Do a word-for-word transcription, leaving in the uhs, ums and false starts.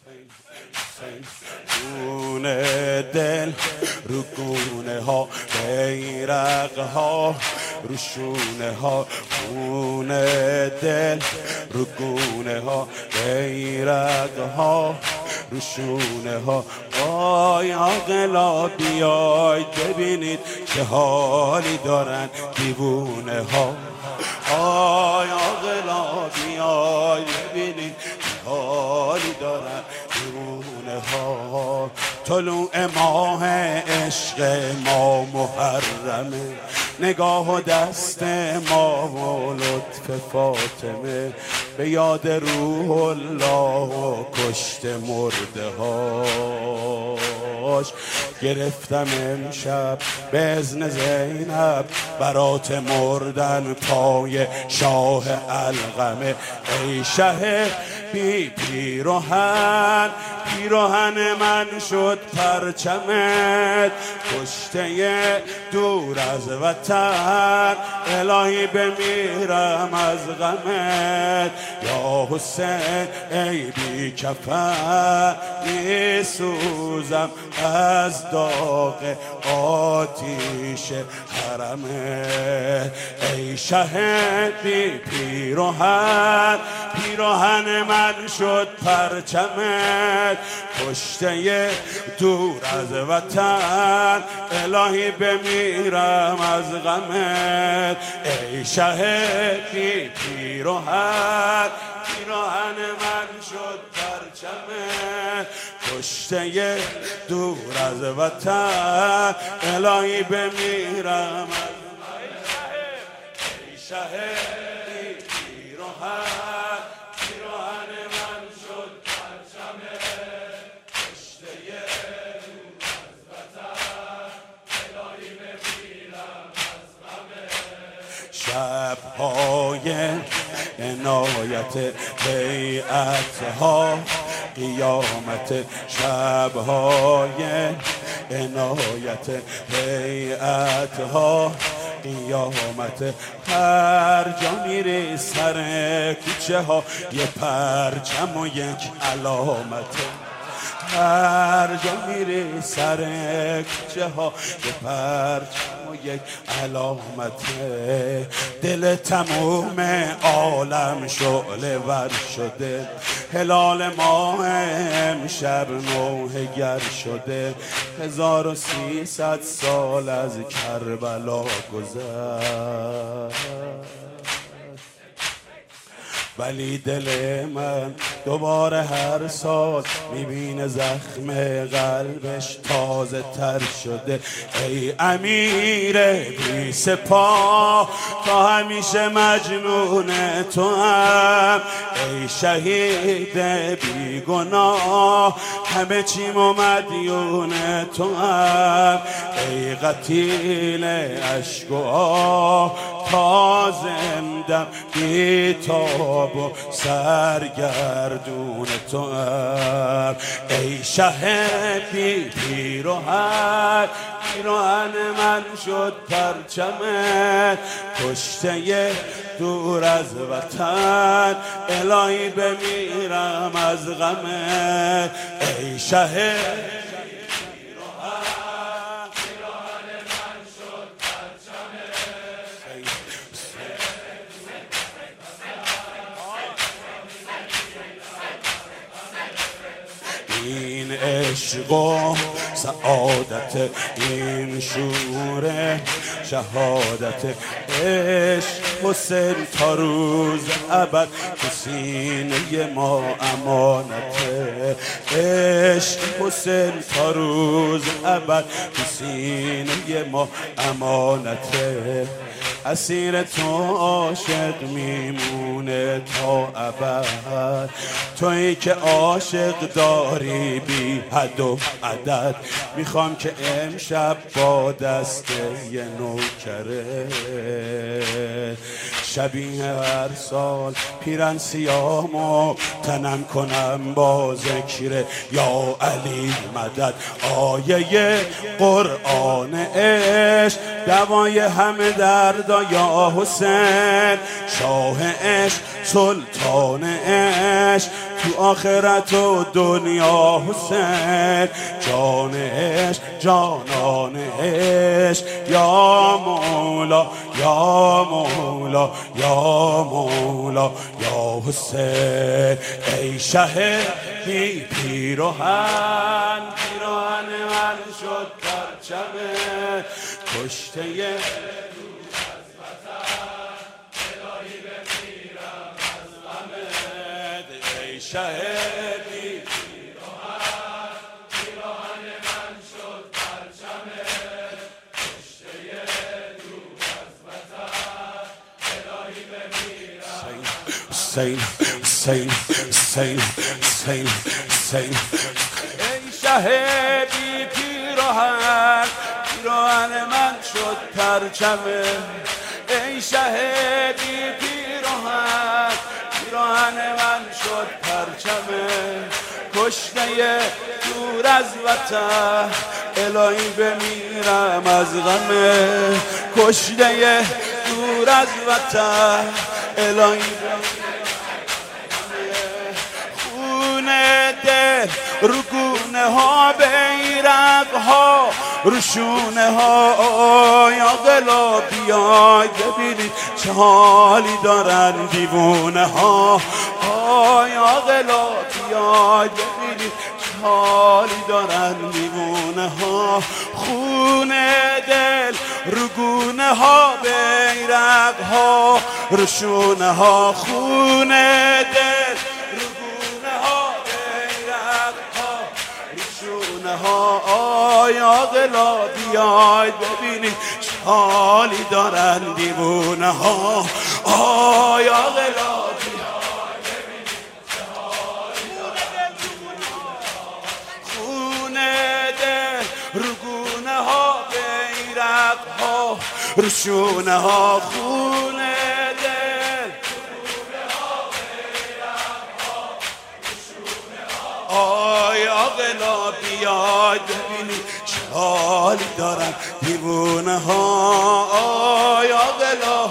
گونه دل رو گونه ها، بیرق ها رو شونه ها. گونه دل رو گونه ها، بیرق ها رو شونه ها. آی عاقلا بیاید ببینید چه حالی دارن دیوونه ها. آی عاقلا بیاید ببینید چه حالی دارن دیوونه ها. طلوع ماه عشق ما محرمه، نگاه و دست ما و لطف فاطمه، به یاد روح الله و کشت مرده هاش. گرفتم امشب به اذن زینب برات مردن پای شاه القمه. ای شه بی پیراهن، پیراهن من شد پرچمت، کشته دور از وطن، الهی بمیرم از غمت. یا حسین ای بی کفن، میسوزم از داغ آتیش حرمت. ای شهید بی پیراهن، پیراهن من شد پرچمت، کشته دور از وطن، الهی بمیرم از غمت. ای شهید بی پیراهن، پیراهن من شد پرچمت، کشته دور از وطن، الهی بمیرم از غمت. ای شهید بی پیراهن، پیراهن من شد پرچمت، کشته دور از وطن، الهی بمیرم از غمت. شب‌های عنایت بیعت‌ها قیامت، شب‌های عنایت بیعت‌ها قیامت. هر جا میری سر کوچه ها یه پرچم و یک علامت. هر جا میری سر کوچه ها یه پرچم و یک علامت. دل تموم عالم شعله ور شده، هلال ماه امشب نوحه گر شده. هزار و سیصد سال از کربلا گذشت، ولی دل من دوباره هر سال میبینه زخم قلبش تازه تر شده. ای امیر بی سپاه، تا همیشه مجنون تو هم. ای شهید بی گناه، همه چیم و مدیون تو هم. ای قتیل عشق و آه، تا زندم بی تاب و سرگردون تو هم. ای شهید بی پیراهن، پیراهن من شد پرچمت، کشته دور از وطن، الهی بمیرم از غمت. ای شهید این عشق و سعادت، این شور شهادت. عشق حسین تا روز ابد تو سینه ما امانته. عشق حسین تا روز ابد تو سینه ما امانته. اسیر تو عاشق میمونه تا ابد، تویی که عاشق داری بی حد و عدد. میخوام که امشب با دست یه نوکره، شبیه هر سال پیرن سیامو تنم کنم با ذکر یا علی مدد. آیه قرآن عشق دوای همه دردا یا حسین، شاه عشق سلطان عشق تو آخرت و دنیا حسین، جان عشق جانان عشق یا مولا یا مولا یا مولا یا حسین. ای شه بی پیراهن، پیراهن من شد پرچمه کشته شهدی پیراهن، پیراهن من شد پرچمه کشته دور از وطن الهی بمیرم. حسین حسین حسین حسین حسین ای شهدی پیراهن، پیراهن من شد پرچمه، ای شهدی پیراهن، پیراهن من شد پرچمه کشته دور از وطن الهی بمیرم از غمه، کشته دور از وطن الهی بمیرم. خون دل رو گونه ها بیرق ها رو شونه ها یا قلا بیای ببینید چه حالی دارن دیوونه ها، یا قلا بیای ببینید چه حالی دارن دیوونه ها. خون دل رو گونه ها بیرق ها رو شونه ها، خون دل رو گونه ها بیرق ها رو شونه ها، آیا قلا بیای ببینید چه حالی دارن دیوونه ها، آیا قلا بیای ببینید چه حالی دارن دیوونه ها. خون دل رو گونه ها بیرق ها رو شونه ها، خون دل رو گونه ها بیرق ها رو شونه ها، آیا قلا بیای ببینید چه حالی دارن دیوونه ها، آیا قلا